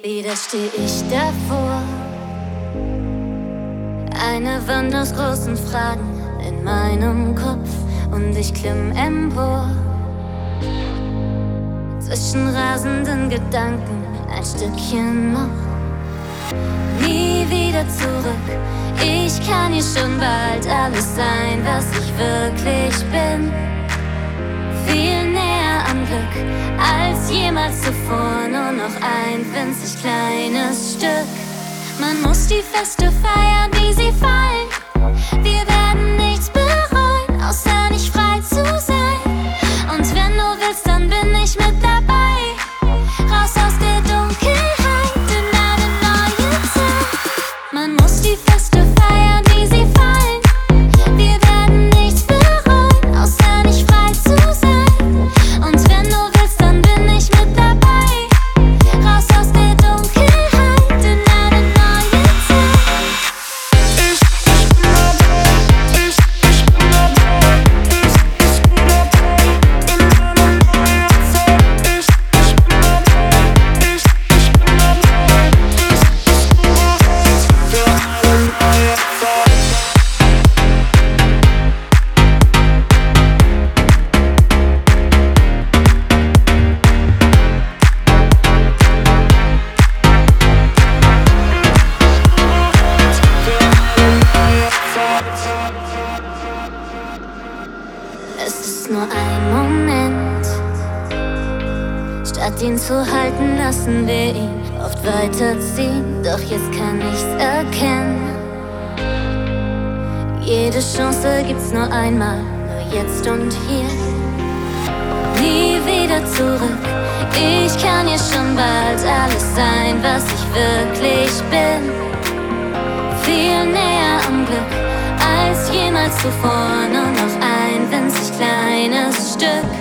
Wieder steh ich davor, eine Wand aus großen Fragen in meinem Kopf und ich klimm empor. Zwischen rasenden Gedanken ein Stückchen noch. Nie wieder zurück, ich kann hier schon bald alles sein, was ich wirklich bin. Viel näher am Glück als jemals zuvor, nur noch ein winzig kleines Stück. Man muss die Feste feiern, wie sie fallen. Wir werden nichts bereuen, außer nicht frei zu sein. Und wenn du willst, dann bin ich mit dabei. Raus aus der Dunkelheit in eine neue Zeit. Man muss die Feste feiern, wie sie fallen. Wir werden nichts bereuen, außer nicht frei zu sein. Und wenn du willst, dann bin ich mit dabei. Raus aus der Dunkelheit in eine neue Zeit. Es ist nur ein Moment. Statt ihn zu halten, lassen wir ihn oft weiterziehen. Doch jetzt kann ich's erkennen. Jede Chance gibt's nur einmal, nur jetzt und hier. Nie wieder zurück. Ich kann hier schon bald alles sein, was ich wirklich bin. Viel näher am Glück als jemals zuvor, nur noch ein winzig kleines Stück.